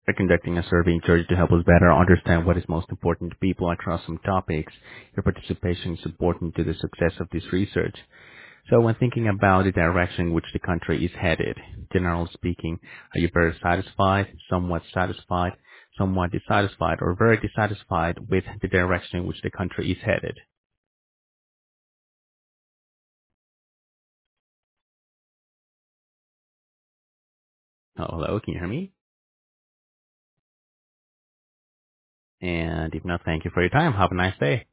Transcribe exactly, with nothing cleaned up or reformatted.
We're conducting a survey in Georgia to help us better understand what is most important to people across some topics. Your participation is important to the success of this research. So when thinking about the direction in which the country is headed, generally speaking, are you very satisfied, somewhat satisfied, somewhat dissatisfied, or very dissatisfied with the direction in which the country is headed? Oh, hello, can you hear me? And if not, thank you for your time. Have a nice day.